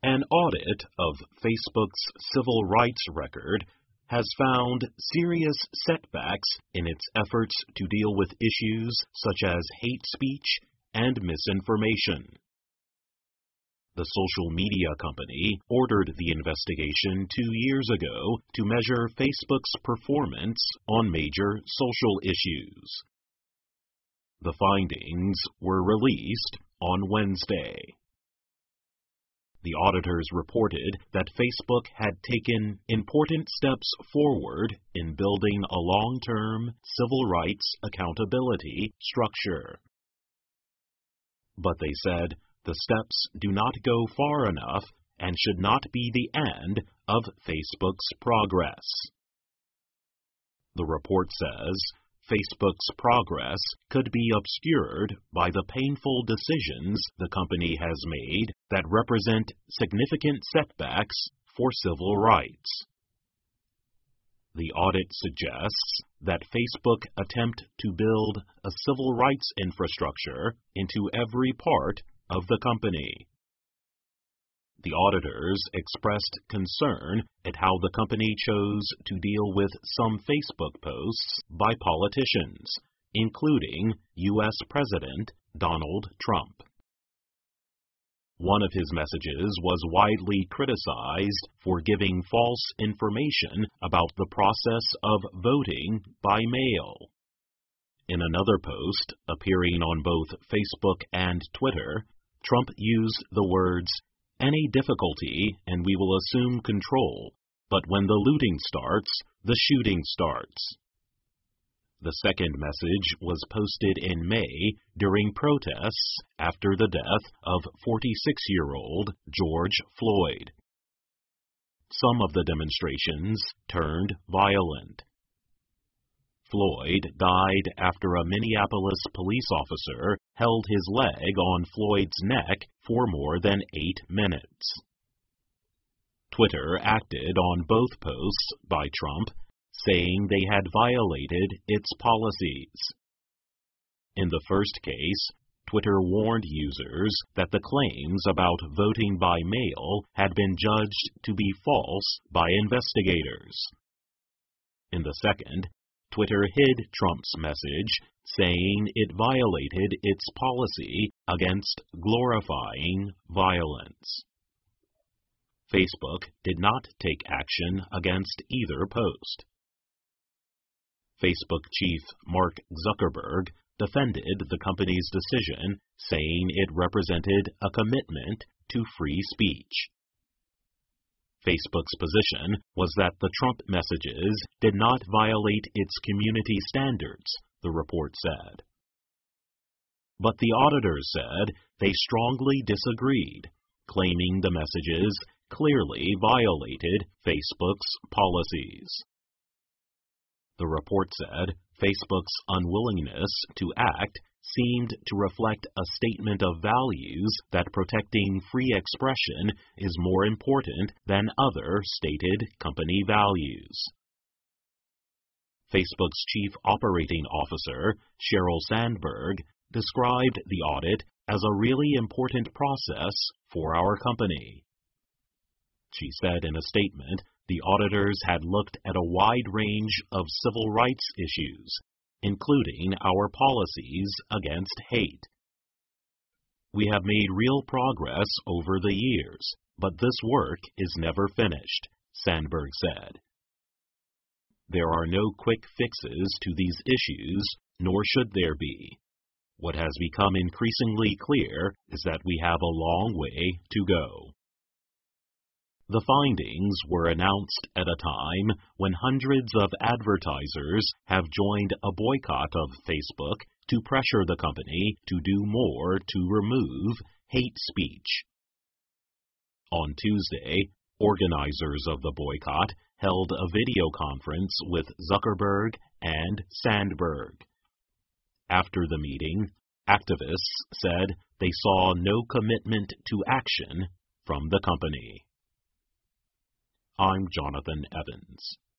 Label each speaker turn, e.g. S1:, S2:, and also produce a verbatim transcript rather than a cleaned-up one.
S1: An audit of Facebook's civil rights record has found serious setbacks in its efforts to deal with issues such as hate speech and misinformation. The social media company ordered the investigation two years ago to measure Facebook's performance on major social issues. The findings were released on Wednesday. The auditors reported that Facebook had taken important steps forward in building a long-term civil rights accountability structure. But they said the steps do not go far enough and should not be the end of Facebook's progress. The report says Facebook's progress could be obscured by the painful decisions the company has made that represent significant setbacks for civil rights. The audit suggests that Facebook attempt to build a civil rights infrastructure into every part of the company. The auditors expressed concern at how the company chose to deal with some Facebook posts by politicians, including U S President Donald Trump. One of his messages was widely criticized for giving false information about the process of voting by mail. In another post, appearing on both Facebook and Twitter, Trump used the words, "Any difficulty and we will assume control, but when the looting starts, the shooting starts." The second message was posted in May during protests after the death of forty-six-year-old George Floyd. Some of the demonstrations turned violent. Floyd died after a Minneapolis police officer held his leg on Floyd's neck for more than eight minutes. Twitter acted on both posts by Trump, saying they had violated its policies. In the first case, Twitter warned users that the claims about voting by mail had been judged to be false by investigators. In the second, Twitter hid Trump's message, saying it violated its policy against glorifying violence. Facebook did not take action against either post. Facebook chief Mark Zuckerberg defended the company's decision, saying it represented a commitment to free speech. Facebook's position was that the Trump messages did not violate its community standards, the report said. But the auditors said they strongly disagreed, claiming the messages clearly violated Facebook's policies. The report said Facebook's unwillingness to act seemed to reflect a statement of values that protecting free expression is more important than other stated company values. Facebook's chief operating officer, Sheryl Sandberg, described the audit as a really important process for our company. She said in a statement the auditors had looked at a wide range of civil rights issues, including our policies against hate. We have made real progress over the years, but this work is never finished, Sandberg said. There are no quick fixes to these issues, nor should there be. What has become increasingly clear is that we have a long way to go. The findings were announced at a time when hundreds of advertisers have joined a boycott of Facebook to pressure the company to do more to remove hate speech. On Tuesday, organizers of the boycott held a video conference with Zuckerberg and Sandberg. After the meeting, activists said they saw no commitment to action from the company. I'm Jonathan Evans.